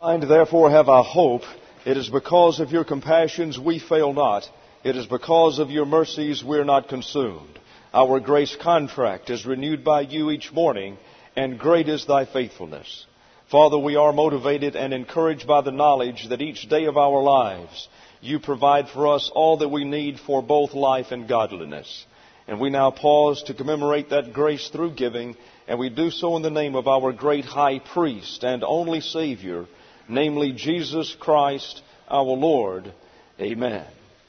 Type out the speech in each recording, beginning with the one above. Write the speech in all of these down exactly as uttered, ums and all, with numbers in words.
And therefore have our hope. It is because of your compassions we fail not. It is because of your mercies we are not consumed. Our grace contract is renewed by you each morning, and great is thy faithfulness. Father, we are motivated and encouraged by the knowledge that each day of our lives you provide for us all that we need for both life and godliness. And we now pause to commemorate that grace through giving, and we do so in the name of our great high priest and only Savior, namely Jesus Christ our Lord. Amen.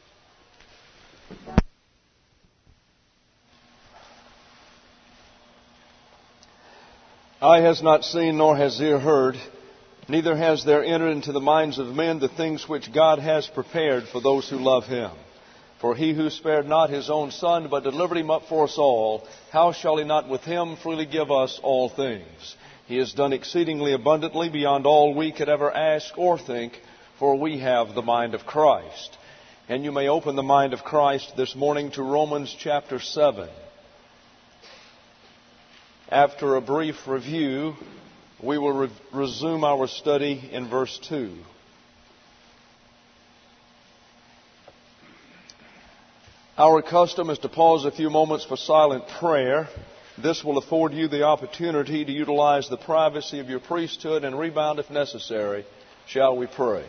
Eye has not seen, nor has ear heard, neither has there entered into the minds of men the things which God has prepared for those who love Him. For He who spared not His own Son, but delivered Him up for us all, how shall He not with Him freely give us all things? He has done exceedingly abundantly beyond all we could ever ask or think, for we have the mind of Christ. And you may open the mind of Christ this morning to Romans chapter seven. After a brief review, we will re- resume our study in verse two. Our custom is to pause a few moments for silent prayer. This will afford you the opportunity to utilize the privacy of your priesthood and rebound if necessary. Shall we pray?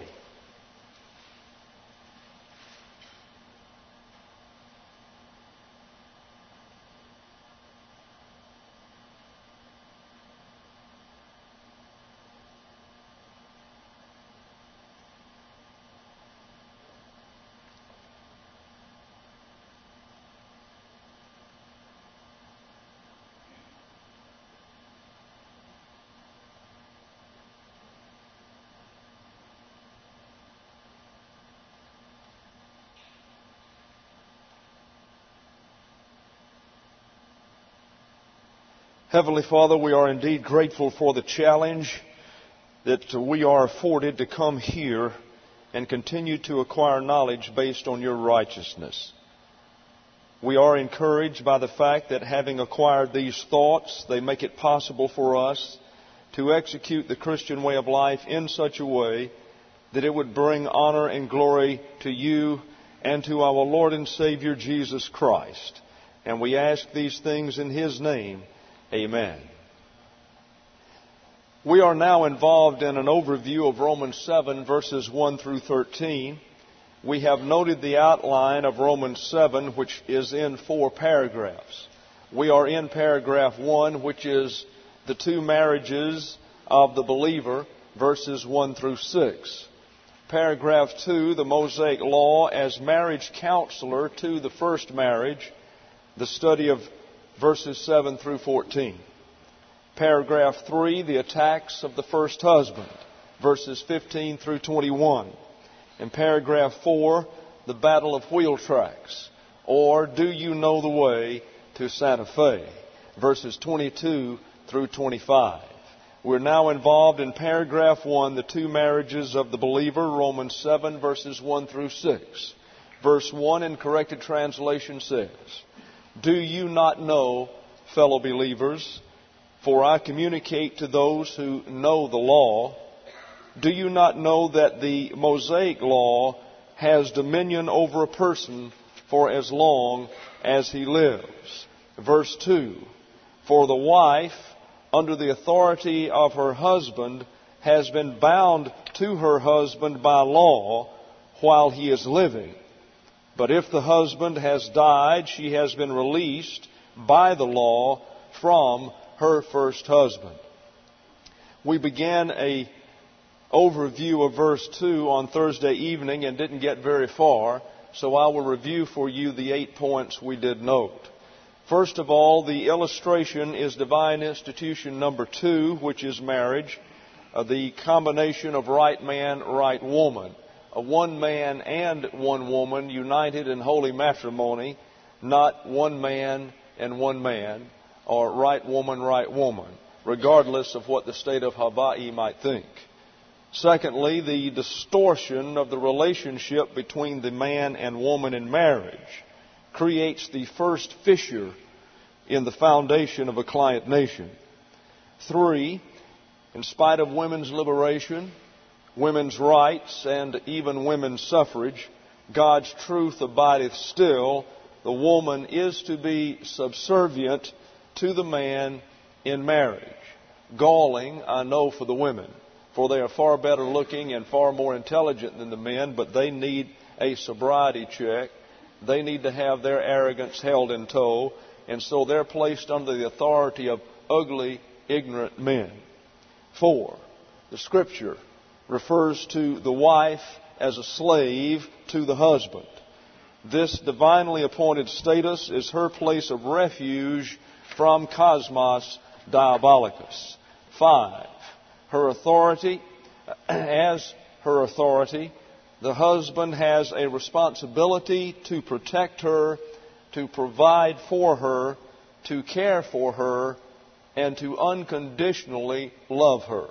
Heavenly Father, we are indeed grateful for the challenge that we are afforded to come here and continue to acquire knowledge based on your righteousness. We are encouraged by the fact that having acquired these thoughts, they make it possible for us to execute the Christian way of life in such a way that it would bring honor and glory to you and to our Lord and Savior Jesus Christ. And we ask these things in His name. Amen. We are now involved in an overview of Romans seven, verses one through thirteen. We have noted the outline of Romans seven, which is in four paragraphs. We are in paragraph one, which is the two marriages of the believer, verses one through six. Paragraph two, the Mosaic law as marriage counselor to the first marriage, the study of verses seven through fourteen. Paragraph three, the attacks of the first husband, verses fifteen through twenty-one. And paragraph four, the battle of wheel tracks, or do you know the way to Santa Fe, verses twenty-two through twenty-five. We're now involved in paragraph one, the two marriages of the believer, Romans seven, verses one through six. Verse one in corrected translation says, do you not know, fellow believers, for I communicate to those who know the law, do you not know that the Mosaic law has dominion over a person for as long as he lives? Verse two, for the wife, under the authority of her husband, has been bound to her husband by law while he is living. But if the husband has died, she has been released by the law from her first husband. We began a overview of verse two on Thursday evening and didn't get very far, so I will review for you the eight points we did note. First of all, the illustration is divine institution number two, which is marriage, uh, the combination of right man, right woman. A one man and one woman united in holy matrimony, not one man and one man, or right woman, right woman, regardless of what the state of Hawaii might think. Secondly, the distortion of the relationship between the man and woman in marriage creates the first fissure in the foundation of a client nation. Three, in spite of women's liberation, women's rights, and even women's suffrage, God's truth abideth still. The woman is to be subservient to the man in marriage. Galling, I know, for the women, for they are far better looking and far more intelligent than the men, but they need a sobriety check. They need to have their arrogance held in tow, and so they're placed under the authority of ugly, ignorant men. Four, the Scripture refers to the wife as a slave to the husband. This divinely appointed status is her place of refuge from cosmos diabolicus. Five, her authority, as her authority, the husband has a responsibility to protect her, to provide for her, to care for her, and to unconditionally love her.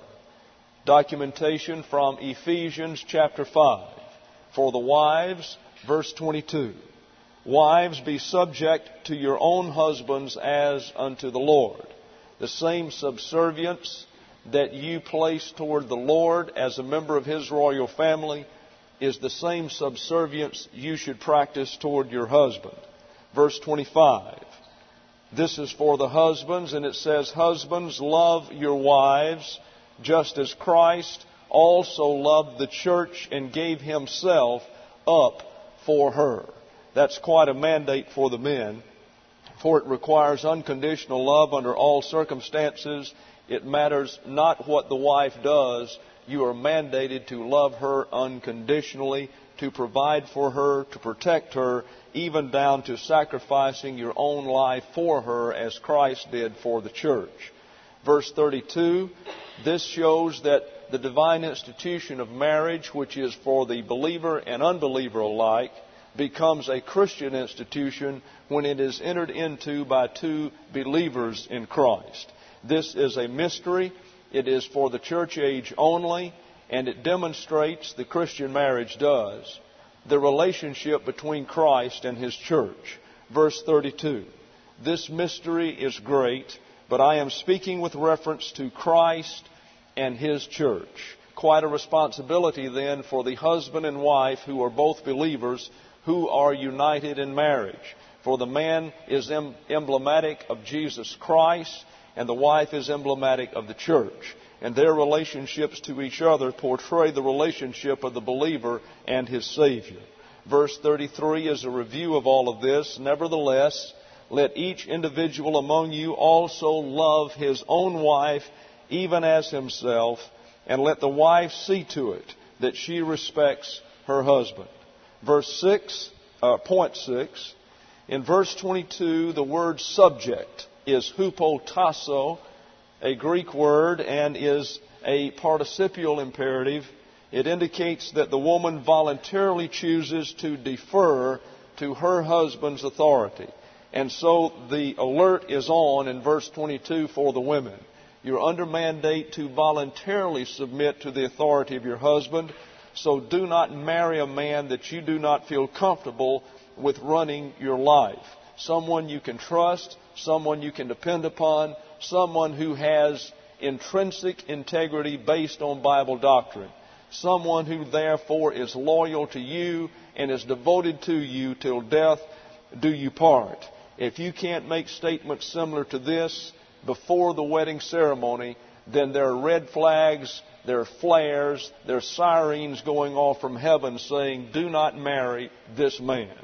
Documentation from Ephesians chapter five. For the wives, verse twenty-two. Wives, be subject to your own husbands as unto the Lord. The same subservience that you place toward the Lord as a member of His royal family is the same subservience you should practice toward your husband. Verse twenty-five. This is for the husbands, and it says, husbands, love your wives, just as Christ also loved the church and gave Himself up for her. That's quite a mandate for the men, for it requires unconditional love under all circumstances. It matters not what the wife does. You are mandated to love her unconditionally, to provide for her, to protect her, even down to sacrificing your own life for her as Christ did for the church. Verse thirty-two, this shows that the divine institution of marriage, which is for the believer and unbeliever alike, becomes a Christian institution when it is entered into by two believers in Christ. This is a mystery. It is for the church age only, and it demonstrates, the Christian marriage does, the relationship between Christ and His church. Verse thirty-two, this mystery is great, but I am speaking with reference to Christ and His church. Quite a responsibility then for the husband and wife who are both believers, who are united in marriage. For the man is em- emblematic of Jesus Christ, and the wife is emblematic of the church. And their relationships to each other portray the relationship of the believer and his Savior. Verse thirty-three is a review of all of this. Nevertheless, let each individual among you also love his own wife, even as himself, and let the wife see to it that she respects her husband. Verse six, uh, point six. In verse twenty-two, the word subject is hupotasso, a Greek word, and is a participial imperative. It indicates that the woman voluntarily chooses to defer to her husband's authority. And so the alert is on in verse twenty-two for the women. You're under mandate to voluntarily submit to the authority of your husband. So do not marry a man that you do not feel comfortable with running your life. Someone you can trust, someone you can depend upon, someone who has intrinsic integrity based on Bible doctrine. Someone who therefore is loyal to you and is devoted to you till death do you part. If you can't make statements similar to this before the wedding ceremony, then there are red flags, there are flares, there are sirens going off from heaven saying, do not marry this man.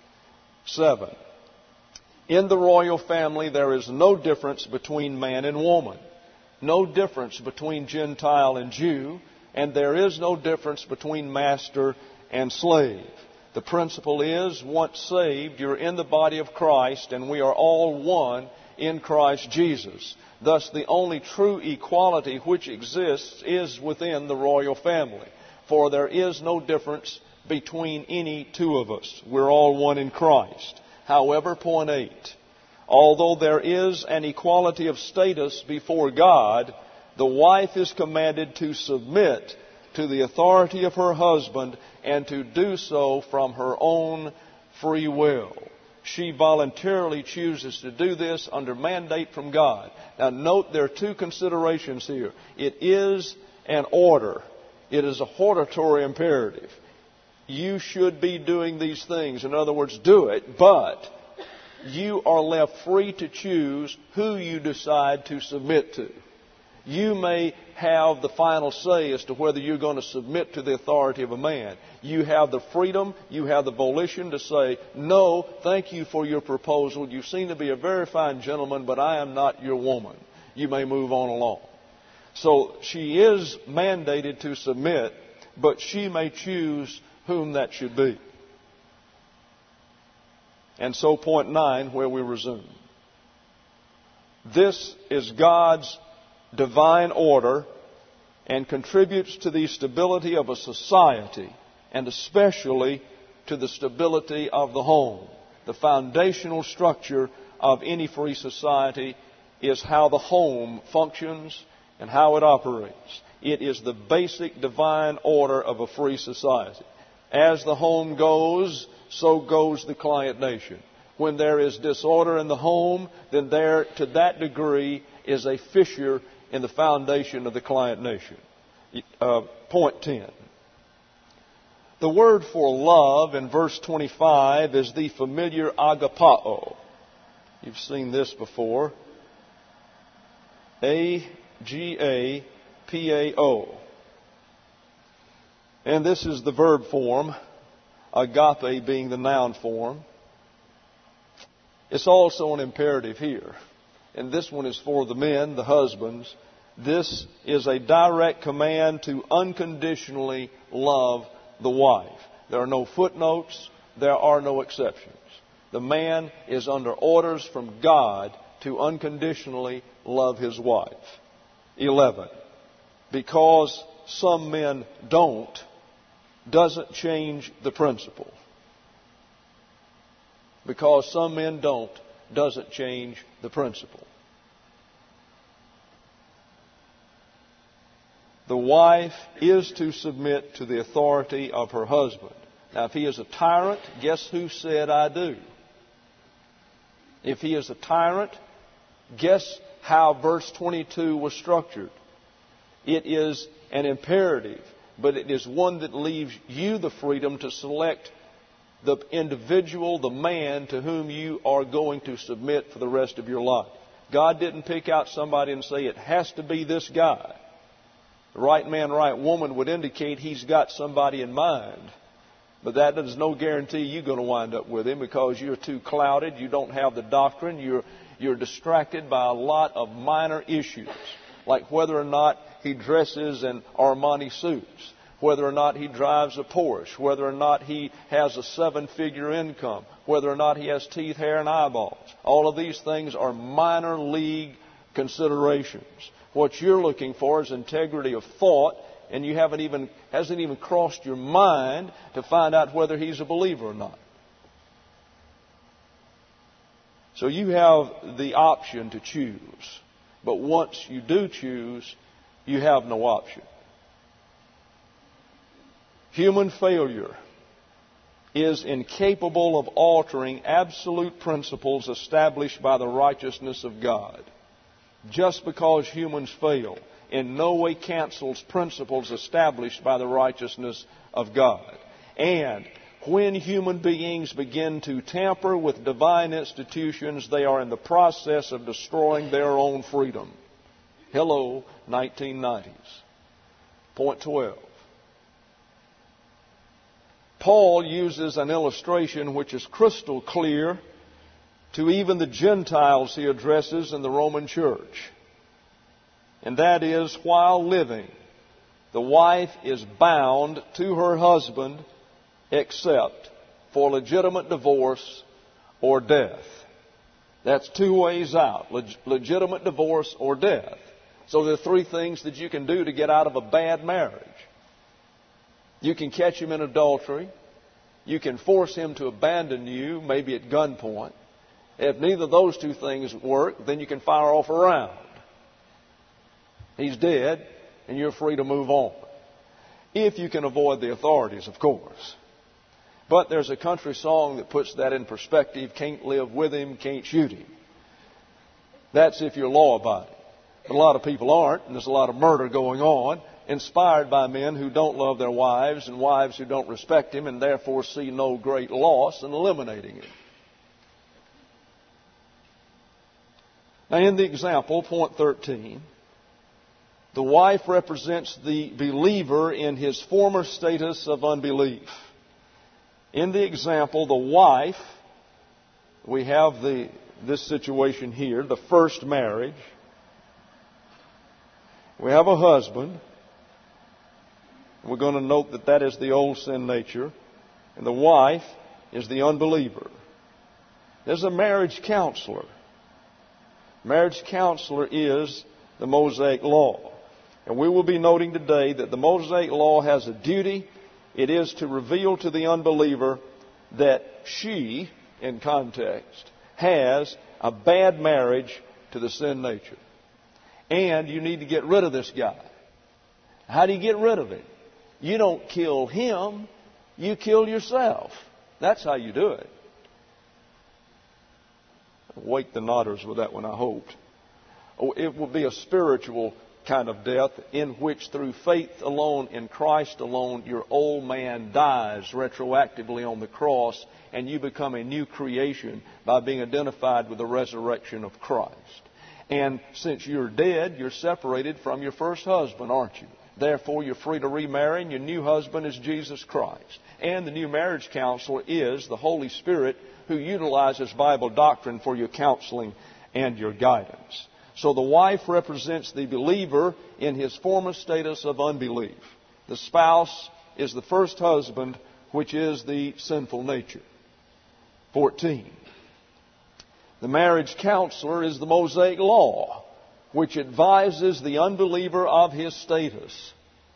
Seven. In the royal family, there is no difference between man and woman. No difference between Gentile and Jew. And there is no difference between master and slave. The principle is, once saved, you're in the body of Christ, and we are all one in Christ Jesus. Thus, the only true equality which exists is within the royal family. For there is no difference between any two of us. We're all one in Christ. However, point eight, although there is an equality of status before God, the wife is commanded to submit to the authority of her husband and to do so from her own free will. She voluntarily chooses to do this under mandate from God. Now note there are two considerations here. It is an order. It is a hortatory imperative. You should be doing these things. In other words, do it, but you are left free to choose who you decide to submit to. You may have the final say as to whether you're going to submit to the authority of a man. You have the freedom, you have the volition to say, no, thank you for your proposal. You seem to be a very fine gentleman, but I am not your woman. You may move on along. So she is mandated to submit, but she may choose whom that should be. And so point nine, where we resume. This is God's divine order and contributes to the stability of a society, and especially to the stability of the home. The foundational structure of any free society is how the home functions and how it operates. It is the basic divine order of a free society. As the home goes, so goes the client nation. When there is disorder in the home, then there, to that degree, is a fissure in the foundation of the client nation. Uh, point ten. The word for love in verse twenty-five is the familiar agapao. You've seen this before. A G A P A O. And this is the verb form, agape being the noun form. It's also an imperative here. And this one is for the men, the husbands. This is a direct command to unconditionally love the wife. There are no footnotes. There are no exceptions. The man is under orders from God to unconditionally love his wife. eleven. Because some men don't, doesn't change the principle. Because some men don't, doesn't change the principle. The wife is to submit to the authority of her husband. Now, if he is a tyrant, guess who said I do? If he is a tyrant, guess how verse twenty-two was structured. It is an imperative, but it is one that leaves you the freedom to select the individual, the man to whom you are going to submit for the rest of your life. God didn't pick out somebody and say it has to be this guy. The right man, right woman would indicate he's got somebody in mind. But that is no guarantee you're going to wind up with him because you're too clouded. You don't have the doctrine. You're, you're distracted by a lot of minor issues, like whether or not he dresses in Armani suits, whether or not he drives a Porsche, whether or not he has a seven-figure income, whether or not he has teeth, hair, and eyeballs. All of these things are minor league considerations. What you're looking for is integrity of thought, and you haven't even hasn't even crossed your mind to find out whether he's a believer or not. So you have the option to choose. But once you do choose, you have no option. Human failure is incapable of altering absolute principles established by the righteousness of God. Just because humans fail in no way cancels principles established by the righteousness of God. And when human beings begin to tamper with divine institutions, they are in the process of destroying their own freedom. Hello, nineteen nineties. Point twelve. Paul uses an illustration which is crystal clear to even the Gentiles he addresses in the Roman church. And that is, while living, the wife is bound to her husband except for legitimate divorce or death. That's two ways out, leg- legitimate divorce or death. So there are three things that you can do to get out of a bad marriage. You can catch him in adultery. You can force him to abandon you, maybe at gunpoint. If neither of those two things work, then you can fire off a round. He's dead, and you're free to move on. If you can avoid the authorities, of course. But there's a country song that puts that in perspective. Can't live with him, can't shoot him. That's if you're law-abiding. But a lot of people aren't, and there's a lot of murder going on, inspired by men who don't love their wives and wives who don't respect him and therefore see no great loss in eliminating him. Now, in the example, point thirteen, the wife represents the believer in his former status of unbelief. In the example, the wife, we have the, this situation here, the first marriage. We have a husband. We're going to note that that is the old sin nature. And the wife is the unbeliever. There's a marriage counselor. Marriage counselor is the Mosaic law. And we will be noting today that the Mosaic law has a duty. It is to reveal to the unbeliever that she, in context, has a bad marriage to the sin nature. And you need to get rid of this guy. How do you get rid of him? You don't kill him, you kill yourself. That's how you do it. Wake the nodders with that one, I hoped. Oh, it will be a spiritual kind of death in which through faith alone in Christ alone your old man dies retroactively on the cross and you become a new creation by being identified with the resurrection of Christ. And since you're dead, you're separated from your first husband, aren't you? Therefore, you're free to remarry, and your new husband is Jesus Christ. And the new marriage counselor is the Holy Spirit who utilizes Bible doctrine for your counseling and your guidance. So the wife represents the believer in his former status of unbelief. The spouse is the first husband, which is the sinful nature. fourteen. The marriage counselor is the Mosaic law, which advises the unbeliever of his status.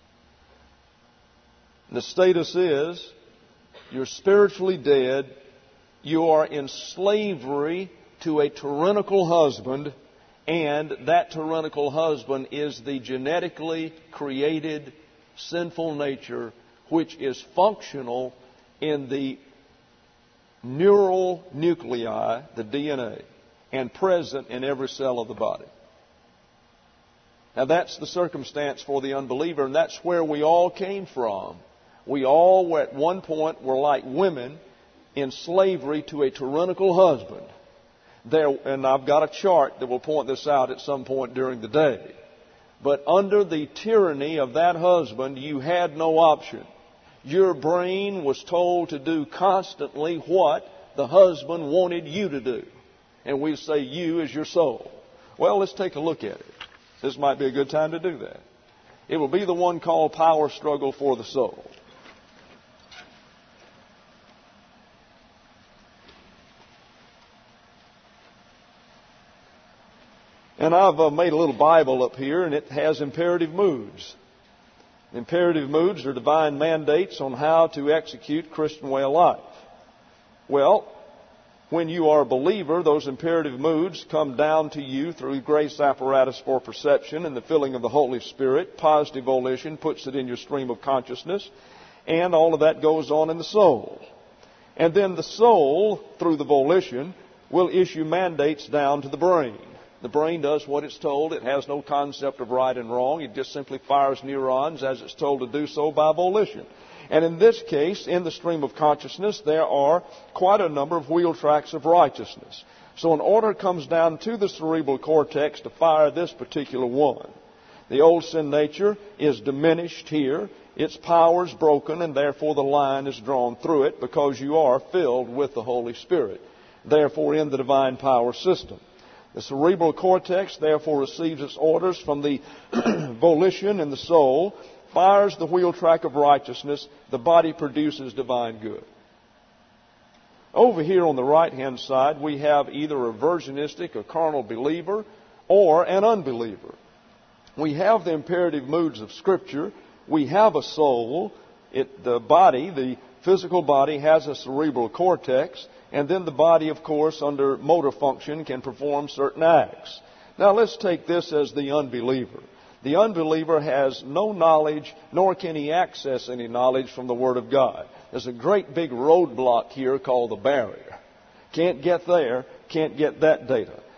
The status is, you're spiritually dead, you are in slavery to a tyrannical husband, and that tyrannical husband is the genetically created sinful nature which is functional in the neural nuclei, the D N A, and present in every cell of the body. Now that's the circumstance for the unbeliever, and that's where we all came from. We all at one point were like women in slavery to a tyrannical husband. There, and I've got a chart that will point this out at some point during the day. But under the tyranny of that husband, you had no option. Your brain was told to do constantly what the husband wanted you to do. And we say you is your soul. Well, let's take a look at it. This might be a good time to do that. It will be the one called Power Struggle for the Soul. And I've uh, made a little Bible up here, and it has imperative moods. Imperative moods are divine mandates on how to execute Christian way of life. Well, when you are a believer, those imperative moods come down to you through grace apparatus for perception and the filling of the Holy Spirit. Positive volition puts it in your stream of consciousness, and all of that goes on in the soul. And then the soul, through the volition, will issue mandates down to the brain. The brain does what it's told. It has no concept of right and wrong. It just simply fires neurons as it's told to do so by volition. And in this case, in the stream of consciousness, there are quite a number of wheel tracks of righteousness. So an order comes down to the cerebral cortex to fire this particular one. The old sin nature is diminished here. Its power is broken, and therefore the line is drawn through it because you are filled with the Holy Spirit. Therefore, in the divine power system. The cerebral cortex, therefore, receives its orders from the volition in the soul, fires the wheel track of righteousness, the body produces divine good. Over here on the right-hand side, we have either a virginistic, a carnal believer, or an unbeliever. We have the imperative moods of Scripture. We have a soul. It, the body, the physical body, has a cerebral cortex. And then the body, of course, under motor function, can perform certain acts. Now let's take this as the unbeliever. The unbeliever has no knowledge, nor can he access any knowledge from the Word of God. There's a great big roadblock here called the barrier. Can't get there, can't get that data.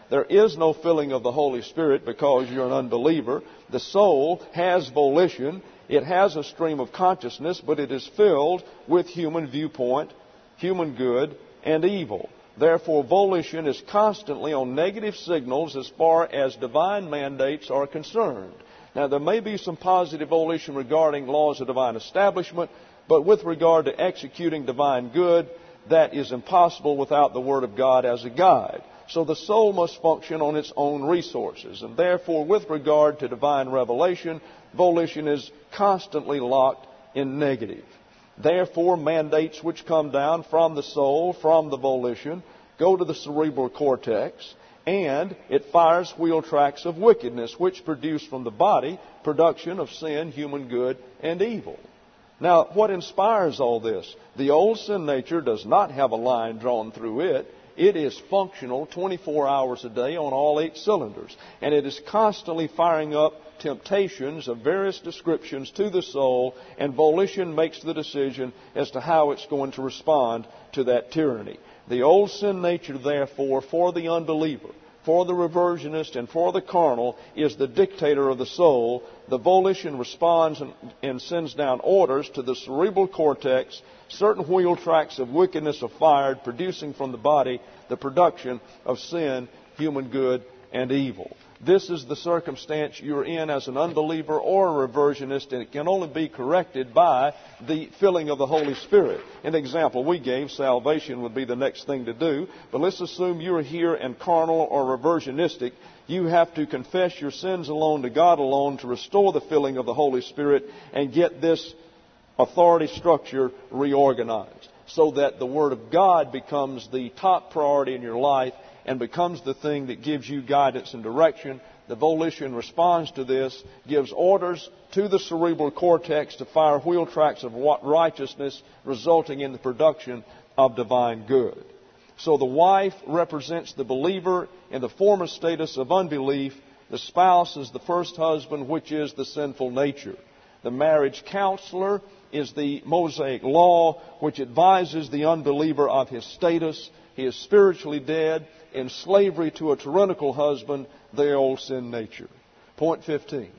There is no filling of the Holy Spirit because you're an unbeliever. The soul has volition. It has a stream of consciousness, but it is filled with human viewpoint, human good, and evil. Therefore, volition is constantly on negative signals as far as divine mandates are concerned. Now, there may be some positive volition regarding laws of divine establishment, but with regard to executing divine good, that is impossible without the Word of God as a guide. So the soul must function on its own resources. And therefore, with regard to divine revelation, volition is constantly locked in negative. Therefore, mandates which come down from the soul, from the volition, go to the cerebral cortex, and it fires wheel tracks of wickedness, which produce from the body production of sin, human good, and evil. Now, what inspires all this? The old sin nature does not have a line drawn through it. It is functional twenty-four hours a day on all eight cylinders. And it is constantly firing up temptations of various descriptions to the soul, and volition makes the decision as to how it's going to respond to that tyranny. The old sin nature, therefore, for the unbeliever, for the reversionist, and for the carnal, is the dictator of the soul. The volition responds and, and sends down orders to the cerebral cortex. Certain wheel tracks of wickedness are fired, producing from the body the production of sin, human good, and evil. This is the circumstance you're in as an unbeliever or a reversionist, and it can only be corrected by the filling of the Holy Spirit. An example we gave, salvation would be the next thing to do, but let's assume you're here and carnal or reversionistic. You have to confess your sins alone to God alone to restore the filling of the Holy Spirit and get this authority structure reorganized so that the Word of God becomes the top priority in your life and becomes the thing that gives you guidance and direction. The volition responds to this, gives orders to the cerebral cortex to fire wheel tracks of righteousness, resulting in the production of divine good. So the wife represents the believer in the former status of unbelief. The spouse is the first husband, which is the sinful nature. The marriage counselor is the Mosaic law, which advises the unbeliever of his status. He is spiritually dead, in slavery to a tyrannical husband, the old sin nature. Point fifteen.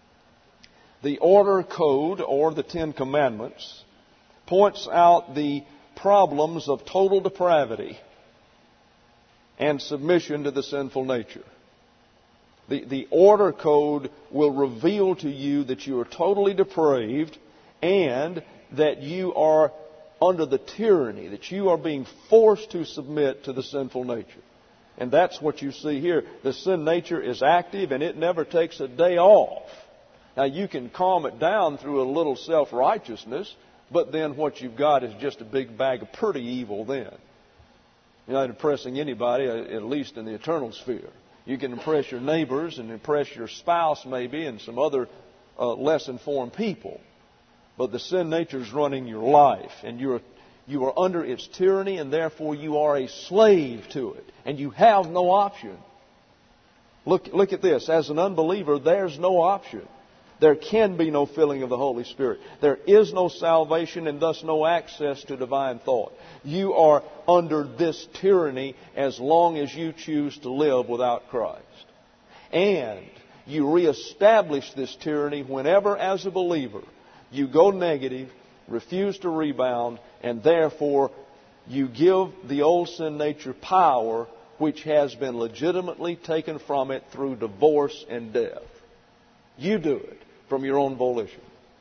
The order code, or the Ten Commandments, points out the problems of total depravity and submission to the sinful nature. The, the order code will reveal to you that you are totally depraved and that you are under the tyranny, that you are being forced to submit to the sinful nature. And that's what you see here. The sin nature is active and it never takes a day off. Now you can calm it down through a little self-righteousness, but then what you've got is just a big bag of pretty evil then. You're not impressing anybody, at least in the eternal sphere. You can impress your neighbors and impress your spouse maybe and some other uh, less informed people. But the sin nature is running your life, and you're, you are under its tyranny, and therefore you are a slave to it. And you have no option. Look, look at this. As an unbeliever, there's no option. There can be no filling of the Holy Spirit. There is no salvation and thus no access to divine thought. You are under this tyranny as long as you choose to live without Christ. And you reestablish this tyranny whenever, as a believer, you go negative, refuse to rebound, and therefore you give the old sin nature power which has been legitimately taken from it through divorce and death. You do it from your own volition.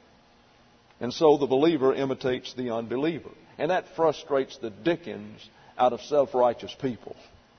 And so the believer imitates the unbeliever. And that frustrates the dickens out of self-righteous people.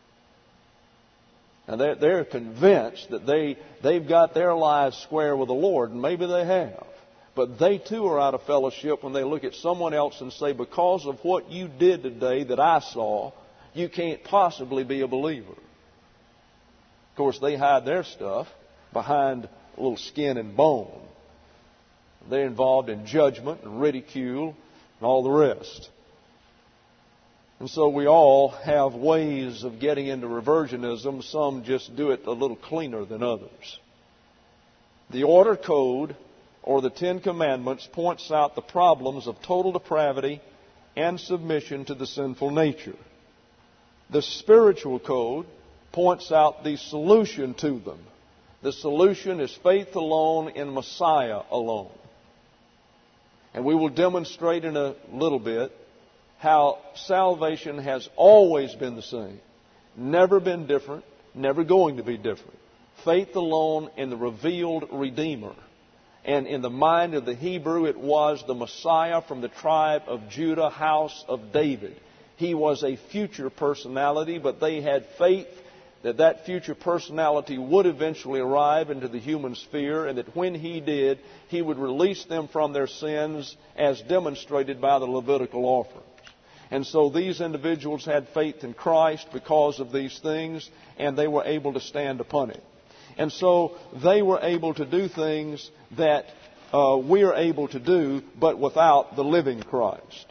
And they're, they're convinced that they, they've got their lives square with the Lord, and maybe they have. But they too are out of fellowship when they look at someone else and say, because of what you did today that I saw, you can't possibly be a believer. Of course, they hide their stuff behind a little skin and bone. They're involved in judgment and ridicule and all the rest. And so we all have ways of getting into reversionism. Some just do it a little cleaner than others. The order code, or the Ten Commandments, points out the problems of total depravity and submission to the sinful nature. The spiritual code points out the solution to them. The solution is faith alone in Messiah alone. And we will demonstrate in a little bit how salvation has always been the same, never been different, never going to be different. Faith alone in the revealed Redeemer. And in the mind of the Hebrew, it was the Messiah from the tribe of Judah, house of David. He was a future personality, but they had faith that that future personality would eventually arrive into the human sphere, and that when He did, He would release them from their sins as demonstrated by the Levitical offerings. And so these individuals had faith in Christ because of these things, and they were able to stand upon it. And so they were able to do things that uh, we are able to do, but without the living Christ.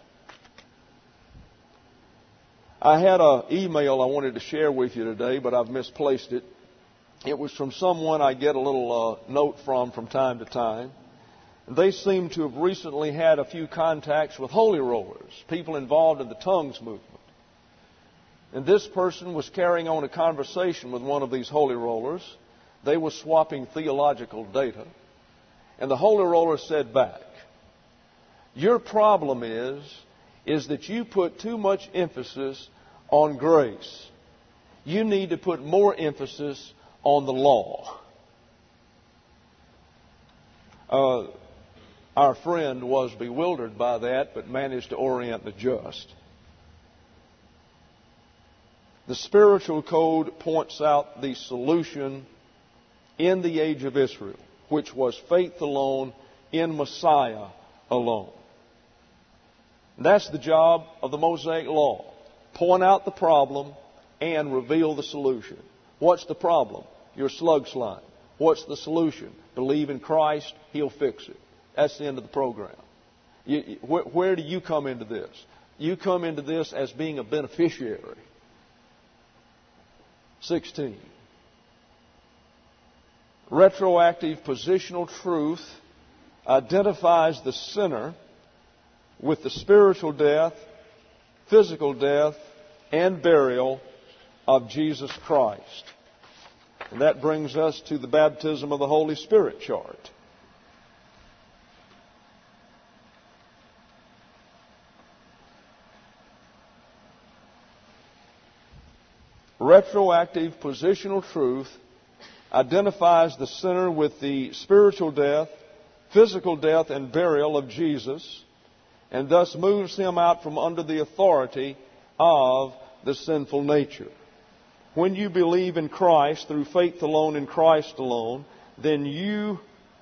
I had an email I wanted to share with you today, but I've misplaced it. It was from someone I get a little uh, note from from time to time. They seem to have recently had a few contacts with holy rollers, people involved in the tongues movement. And this person was carrying on a conversation with one of these holy rollers. They were swapping theological data. And the holy roller said back, "Your problem is, is that you put too much emphasis on grace. You need to put more emphasis on the law." Uh, our friend was bewildered by that, but managed to orient the just. The spiritual code points out the solution in the age of Israel, which was faith alone in Messiah alone. That's the job of the Mosaic Law. Point out the problem and reveal the solution. What's the problem? Your slug slime. What's the solution? Believe in Christ, He'll fix it. That's the end of the program. You, where, where do you come into this? You come into this as being a beneficiary. sixteen. Retroactive positional truth identifies the sinner with the spiritual death, physical death, and burial of Jesus Christ. And that brings us to the baptism of the Holy Spirit chart. Retroactive positional truth identifies the sinner with the spiritual death, physical death, and burial of Jesus, and thus moves him out from under the authority of the sinful nature. When you believe in Christ through faith alone in Christ alone, then you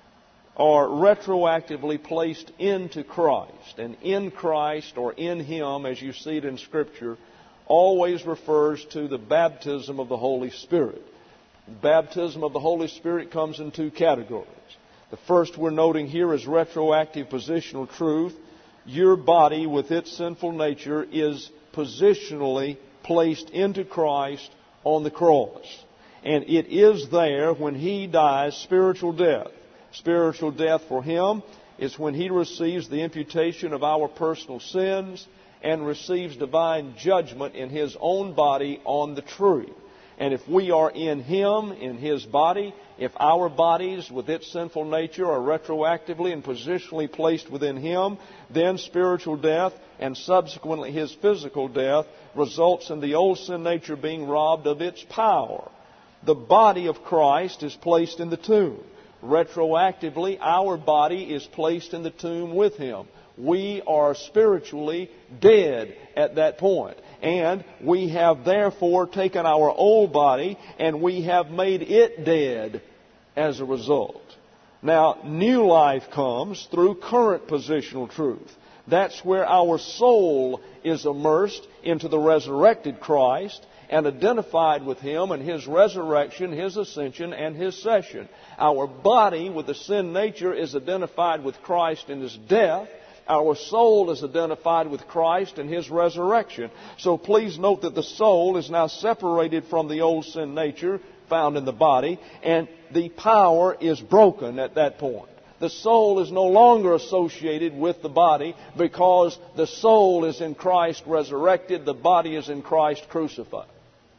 are retroactively placed into Christ. And in Christ, or in Him, as you see it in Scripture, always refers to the baptism of the Holy Spirit. Baptism of the Holy Spirit comes in two categories. The first we're noting here is retroactive positional truth. Your body with its sinful nature is positionally placed into Christ on the cross. And it is there when He dies spiritual death. Spiritual death for Him is when He receives the imputation of our personal sins and receives divine judgment in His own body on the tree. And if we are in Him, in His body, if our bodies with its sinful nature are retroactively and positionally placed within Him, then spiritual death and subsequently His physical death results in the old sin nature being robbed of its power. The body of Christ is placed in the tomb. Retroactively, our body is placed in the tomb with Him. We are spiritually dead at that point. And we have therefore taken our old body and we have made it dead as a result. Now, new life comes through current positional truth. That's where our soul is immersed into the resurrected Christ and identified with Him and His resurrection, His ascension, and His session. Our body with the sin nature is identified with Christ in His death. Our soul is identified with Christ and His resurrection. So please note that the soul is now separated from the old sin nature found in the body, and the power is broken at that point. The soul is no longer associated with the body because the soul is in Christ resurrected, the body is in Christ crucified.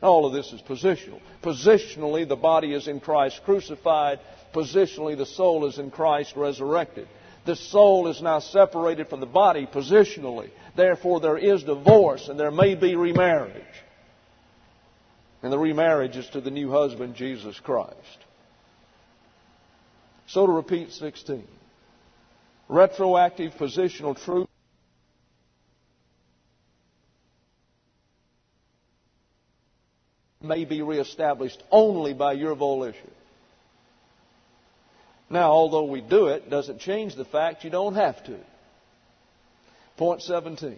All of this is positional. Positionally, the body is in Christ crucified. Positionally, the soul is in Christ resurrected. The soul is now separated from the body positionally. Therefore, there is divorce and there may be remarriage. And the remarriage is to the new husband, Jesus Christ. So to repeat sixteen. Retroactive positional truth may be reestablished only by your volition. Now, although we do it, doesn't change the fact you don't have to. Point seventeen.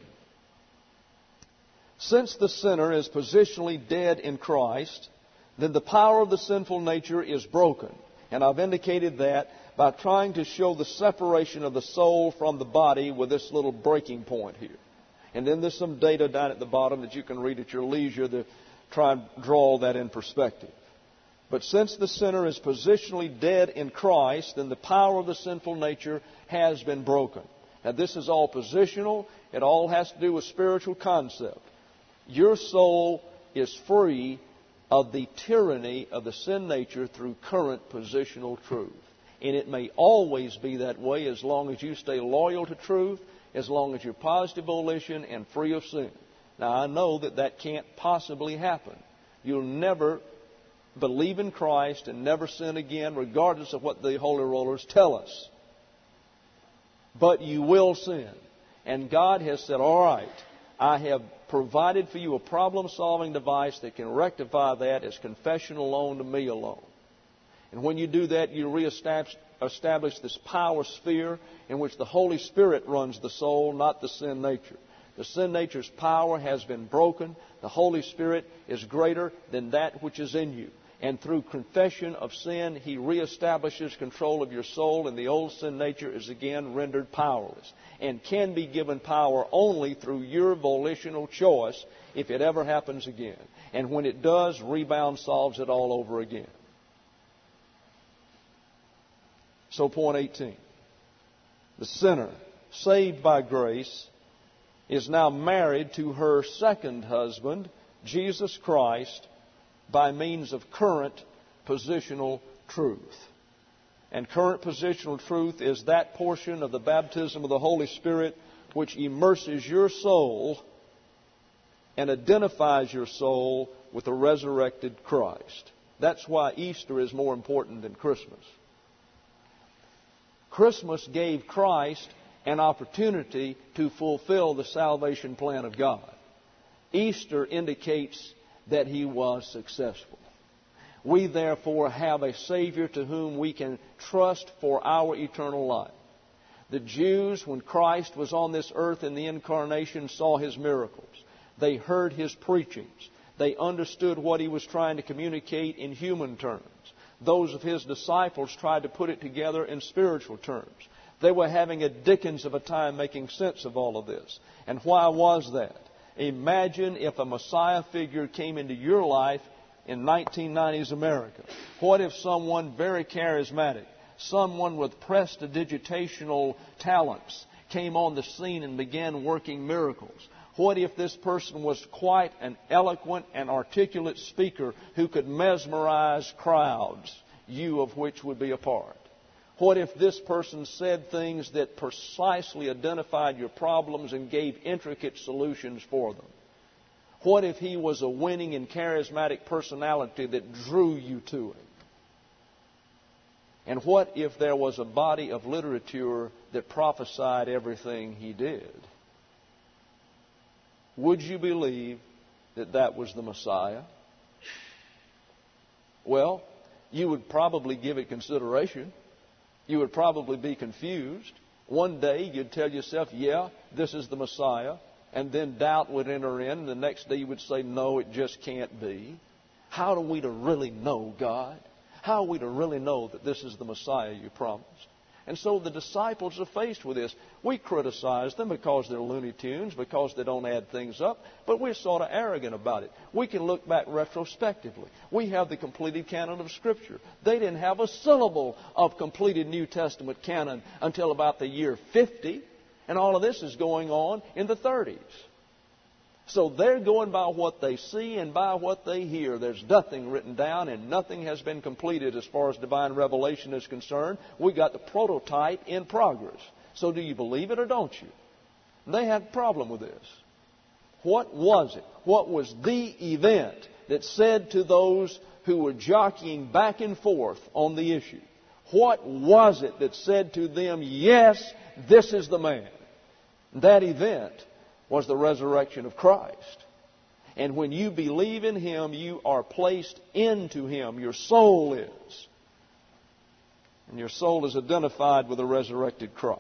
Since the sinner is positionally dead in Christ, then the power of the sinful nature is broken. And I've indicated that by trying to show the separation of the soul from the body with this little breaking point here. And then there's some data down at the bottom that you can read at your leisure to try and draw all that in perspective. But since the sinner is positionally dead in Christ, then the power of the sinful nature has been broken. Now, this is all positional. It all has to do with spiritual concept. Your soul is free of the tyranny of the sin nature through current positional truth. And it may always be that way as long as you stay loyal to truth, as long as you're positive volition and free of sin. Now, I know that that can't possibly happen. You'll never believe in Christ and never sin again, regardless of what the Holy Rollers tell us. But you will sin. And God has said, all right, I have provided for you a problem-solving device that can rectify that as confession alone to me alone. And when you do that, you reestablish this power sphere in which the Holy Spirit runs the soul, not the sin nature. The sin nature's power has been broken. The Holy Spirit is greater than that which is in you. And through confession of sin, He reestablishes control of your soul, and the old sin nature is again rendered powerless and can be given power only through your volitional choice if it ever happens again. And when it does, rebound solves it all over again. So point eighteen. The sinner, saved by grace, is now married to her second husband, Jesus Christ, by means of current positional truth. And current positional truth is that portion of the baptism of the Holy Spirit which immerses your soul and identifies your soul with the resurrected Christ. That's why Easter is more important than Christmas. Christmas gave Christ an opportunity to fulfill the salvation plan of God. Easter indicates that He was successful. We therefore have a Savior to whom we can trust for our eternal life. The Jews, when Christ was on this earth in the incarnation, saw His miracles. They heard His preachings. They understood what He was trying to communicate in human terms. Those of His disciples tried to put it together in spiritual terms. They were having a Dickens of a time making sense of all of this. And why was that? Imagine if a Messiah figure came into your life in nineteen nineties America. What if someone very charismatic, someone with prestidigitational talents, came on the scene and began working miracles? What if this person was quite an eloquent and articulate speaker who could mesmerize crowds, you of which would be a part? What if this person said things that precisely identified your problems and gave intricate solutions for them? What if he was a winning and charismatic personality that drew you to him? And what if there was a body of literature that prophesied everything he did? Would you believe that that was the Messiah? Well, you would probably give it consideration. You would probably be confused. One day you'd tell yourself, yeah, this is the Messiah. And then doubt would enter in. And the next day you would say, no, it just can't be. How are we to really know God? How are we to really know that this is the Messiah you promised? And so the disciples are faced with this. We criticize them because they're Looney Tunes, because they don't add things up, but we're sort of arrogant about it. We can look back retrospectively. We have the completed canon of Scripture. They didn't have a syllable of completed New Testament canon until about the year fifty, and all of this is going on in the thirties. So they're going by what they see and by what they hear. There's nothing written down and nothing has been completed as far as divine revelation is concerned. We got the prototype in progress. So do you believe it or don't you? They had a problem with this. What was it? What was the event that said to those who were jockeying back and forth on the issue? What was it that said to them, yes, this is the man? That event was the resurrection of Christ. And when you believe in Him, you are placed into Him. Your soul is. And your soul is identified with the resurrected Christ.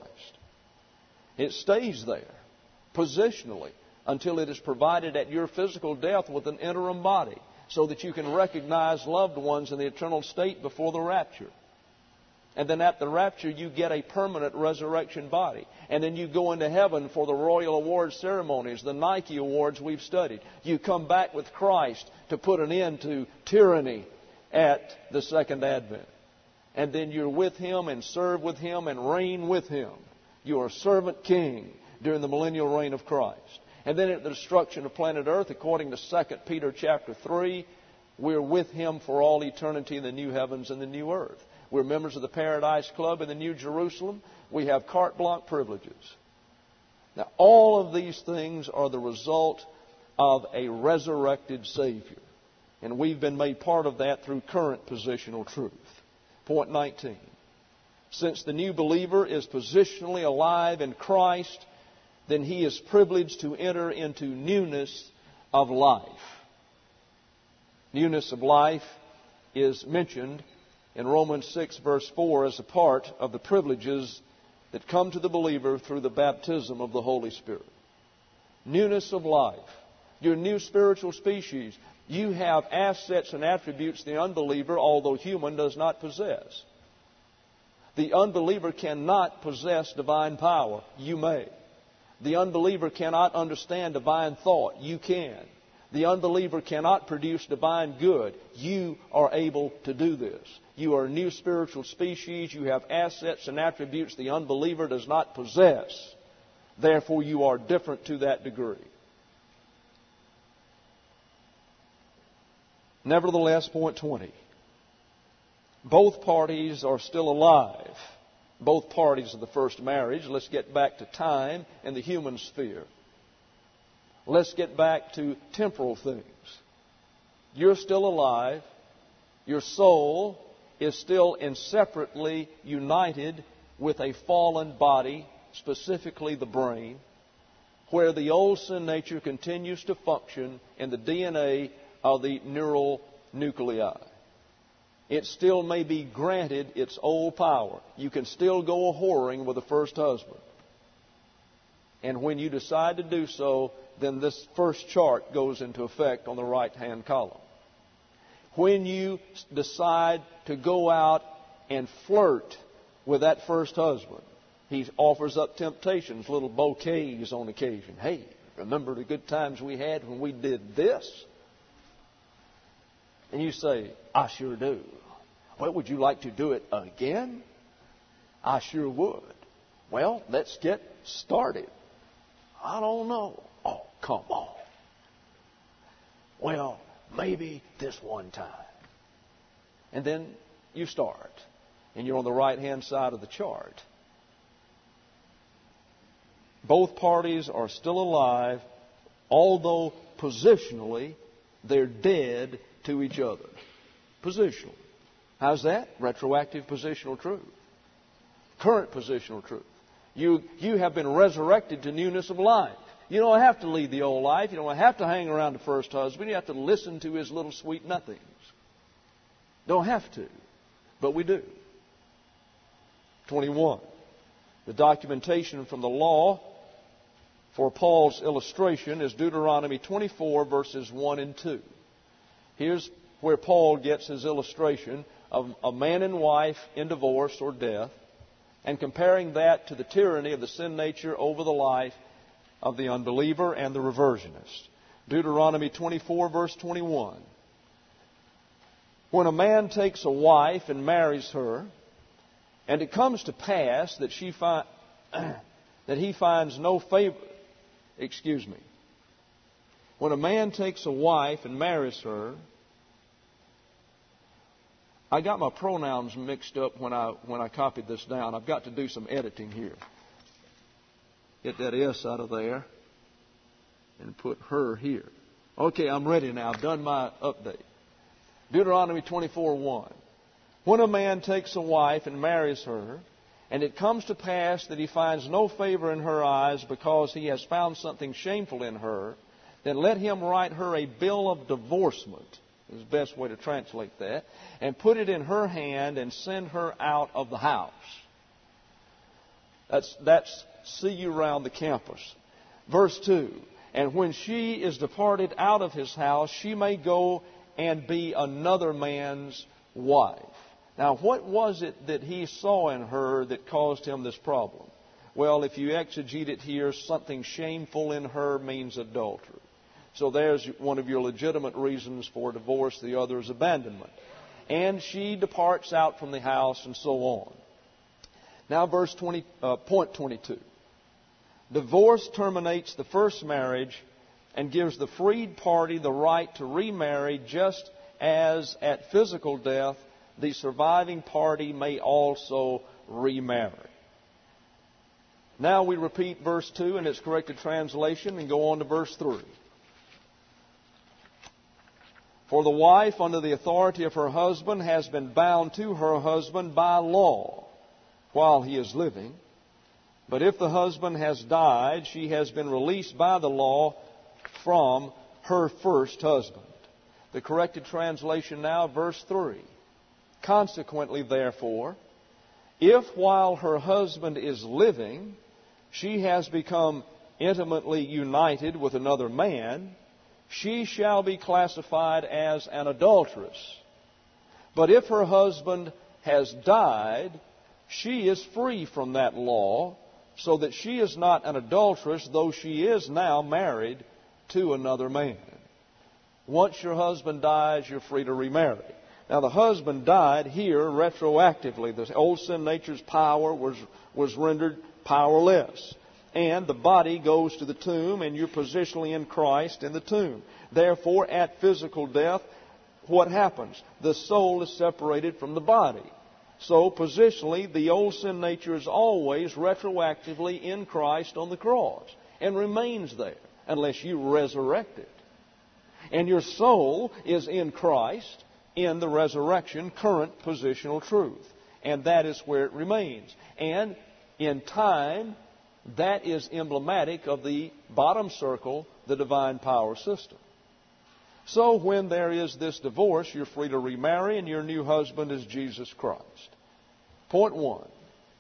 It stays there, positionally, until it is provided at your physical death with an interim body, so that you can recognize loved ones in the eternal state before the rapture. And then at the rapture, you get a permanent resurrection body. And then you go into heaven for the royal awards ceremonies, the Nike awards we've studied. You come back with Christ to put an end to tyranny at the second advent. And then you're with Him and serve with Him and reign with Him. You are a servant king during the millennial reign of Christ. And then at the destruction of planet Earth, according to Second Peter chapter three, we're with Him for all eternity in the new heavens and the new earth. We're members of the Paradise Club in the New Jerusalem. We have carte blanche privileges. Now, all of these things are the result of a resurrected Savior. And we've been made part of that through current positional truth. Point nineteen. Since the new believer is positionally alive in Christ, then he is privileged to enter into newness of life. Newness of life is mentioned in Romans six verse four as a part of the privileges that come to the believer through the baptism of the Holy Spirit. Newness of life. You're a new spiritual species. You have assets and attributes the unbeliever, although human, does not possess. The unbeliever cannot possess divine power. You may. The unbeliever cannot understand divine thought. You can. The unbeliever cannot produce divine good. You are able to do this. You are a new spiritual species. You have assets and attributes the unbeliever does not possess. Therefore, you are different to that degree. Nevertheless, point twenty. Both parties are still alive. Both parties of the first marriage. Let's get back to time and the human sphere. Let's get back to temporal things. You're still alive. Your soul is still inseparably united with a fallen body, specifically the brain, where the old sin nature continues to function in the D N A of the neural nuclei. It still may be granted its old power. You can still go a-whoring with the first husband. And when you decide to do so, then this first chart goes into effect on the right-hand column. When you decide to go out and flirt with that first husband, he offers up temptations, little bouquets on occasion. Hey, remember the good times we had when we did this? And you say, I sure do. Well, would you like to do it again? I sure would. Well, let's get started. I don't know. Oh, come on. Well, maybe this one time. And then you start. And you're on the right-hand side of the chart. Both parties are still alive, although positionally they're dead to each other. Positionally. How's that? Retroactive positional truth. Current positional truth. You, you have been resurrected to newness of life. You don't have to lead the old life. You don't have to hang around the first husband. You have to listen to his little sweet nothings. Don't have to. But we do. twenty-one. The documentation from the law for Paul's illustration is Deuteronomy twenty-four, verses one and two. Here's where Paul gets his illustration of a man and wife in divorce or death, and comparing that to the tyranny of the sin nature over the life of the unbeliever and the reversionist. Deuteronomy twenty-four, verse twenty-one. When a man takes a wife and marries her, and it comes to pass that she fi- that he finds no favor, excuse me, When a man takes a wife and marries her, I got my pronouns mixed up when I when I copied this down. I've got to do some editing here. Get that S out of there and put her here. Okay, I'm ready now. I've done my update. Deuteronomy twenty-four one. When a man takes a wife and marries her, and it comes to pass that he finds no favor in her eyes because he has found something shameful in her, then let him write her a bill of divorcement, is the best way to translate that, and put it in her hand and send her out of the house. That's, that's see you round the campus. Verse two. And when she is departed out of his house, she may go and be another man's wife. Now, what was it that he saw in her that caused him this problem? Well, if you exegete it here, something shameful in her means adultery. So there's one of your legitimate reasons for divorce. The other is abandonment. And she departs out from the house and so on. Now, verse twenty, uh, point twenty-two. Divorce terminates the first marriage and gives the freed party the right to remarry, just as at physical death, the surviving party may also remarry. Now we repeat verse two in its corrected translation and go on to verse three. For the wife, under the authority of her husband, has been bound to her husband by law while he is living. But if the husband has died, she has been released by the law from her first husband. The corrected translation now, verse three. Consequently, therefore, if while her husband is living, she has become intimately united with another man, she shall be classified as an adulteress. But if her husband has died, she is free from that law, so that she is not an adulteress, though she is now married to another man. Once your husband dies, you're free to remarry. Now, the husband died here retroactively. The old sin nature's power was, was rendered powerless. And the body goes to the tomb, and you're positionally in Christ in the tomb. Therefore, at physical death, what happens? The soul is separated from the body. So, positionally, the old sin nature is always retroactively in Christ on the cross and remains there unless you resurrect it. And your soul is in Christ in the resurrection, current positional truth. And that is where it remains. And in time, that is emblematic of the bottom circle, the divine power system. So when there is this divorce, you're free to remarry, and your new husband is Jesus Christ. Point one.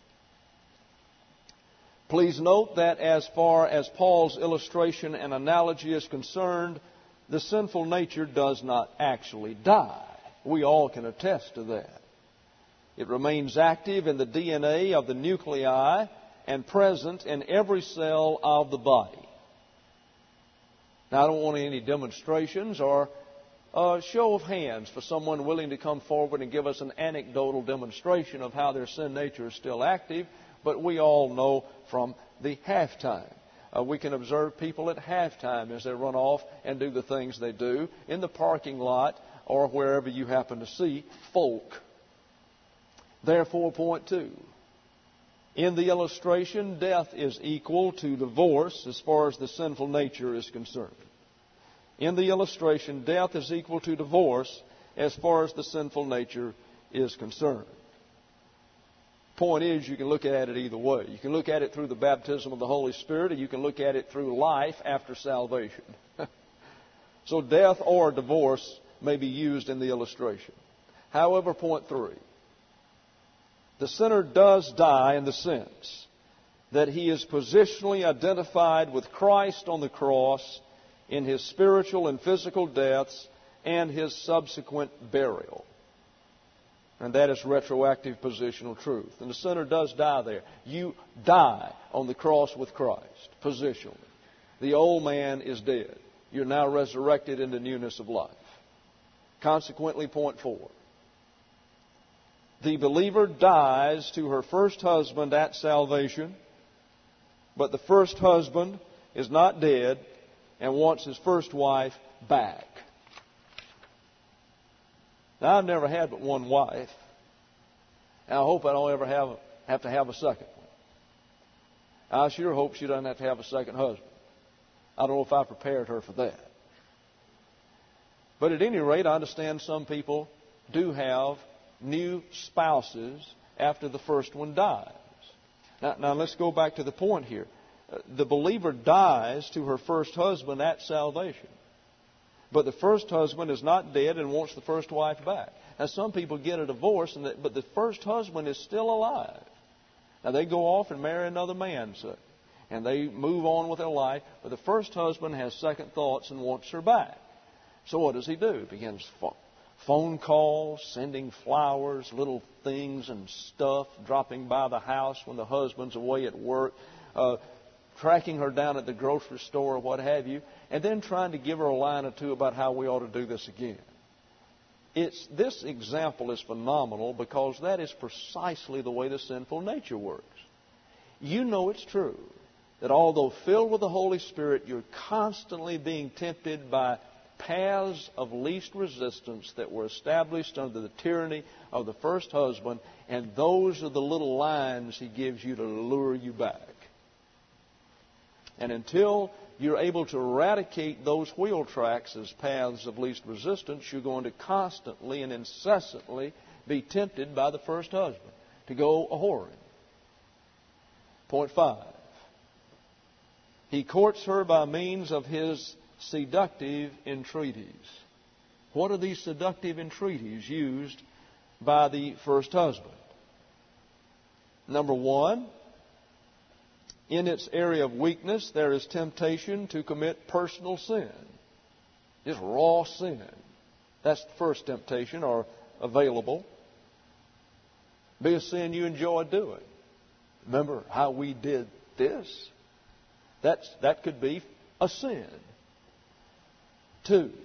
Please note that as far as Paul's illustration and analogy is concerned, the sinful nature does not actually die. We all can attest to that. It remains active in the D N A of the nuclei and present in every cell of the body. Now, I don't want any demonstrations or a show of hands for someone willing to come forward and give us an anecdotal demonstration of how their sin nature is still active, but we all know from the halftime. Uh, we can observe people at halftime as they run off and do the things they do in the parking lot or wherever you happen to see folk. Therefore, point two. In the illustration, death is equal to divorce as far as the sinful nature is concerned. In the illustration, death is equal to divorce as far as the sinful nature is concerned. Point is, you can look at it either way. You can look at it through the baptism of the Holy Spirit, or you can look at it through life after salvation. So death or divorce may be used in the illustration. However, point three. The sinner does die in the sense that he is positionally identified with Christ on the cross in his spiritual and physical deaths and his subsequent burial. And that is retroactive positional truth. And the sinner does die there. You die on the cross with Christ, positionally. The old man is dead. You're now resurrected into newness of life. Consequently, point four. The believer dies to her first husband at salvation, but the first husband is not dead, and wants his first wife back. Now, I've never had but one wife, and I hope I don't ever have, have to have a second one. I sure hope she doesn't have to have a second husband. I don't know if I prepared her for that. But at any rate, I understand some people do have new spouses after the first one dies. Now, now let's go back to the point here. The believer dies to her first husband at salvation. But the first husband is not dead and wants the first wife back. Now, some people get a divorce, and that, but the first husband is still alive. Now, they go off and marry another man, say, and they move on with their life. But the first husband has second thoughts and wants her back. So what does he do? He begins phone calls, sending flowers, little things and stuff, dropping by the house when the husband's away at work, uh, tracking her down at the grocery store or what have you, and then trying to give her a line or two about how we ought to do this again. It's, this example is phenomenal because that is precisely the way the sinful nature works. You know it's true that although filled with the Holy Spirit, you're constantly being tempted by paths of least resistance that were established under the tyranny of the first husband, and those are the little lines he gives you to lure you back. And until you're able to eradicate those wheel tracks as paths of least resistance, you're going to constantly and incessantly be tempted by the first husband to go a-whoring. Point five. He courts her by means of his seductive entreaties. What are these seductive entreaties used by the first husband? Number one, in its area of weakness, there is temptation to commit personal sin. Just raw sin. That's the first temptation, or available. Be a sin you enjoy doing. Remember how we did this? That's, that could be a sin. Two,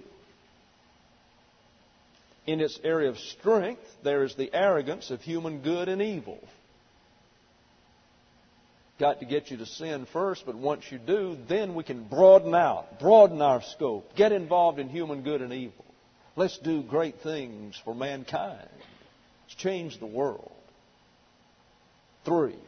in its area of strength, there is the arrogance of human good and evil. Got to get you to sin first, but once you do, then we can broaden out, broaden our scope, get involved in human good and evil. Let's do great things for mankind. Let's change the world. Three,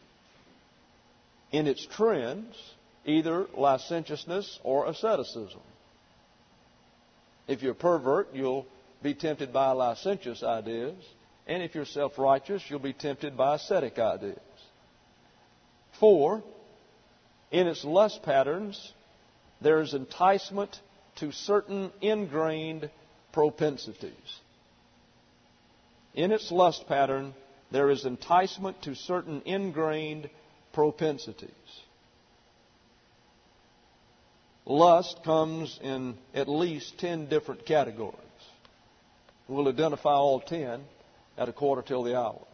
in its trends, either licentiousness or asceticism. If you're a pervert, you'll be tempted by licentious ideas. And if you're self-righteous, you'll be tempted by ascetic ideas. Four, in its lust patterns, there is enticement to certain ingrained propensities. In its lust pattern, there is enticement to certain ingrained propensities. Lust comes in at least ten different categories. We'll identify all ten at a quarter till the hour.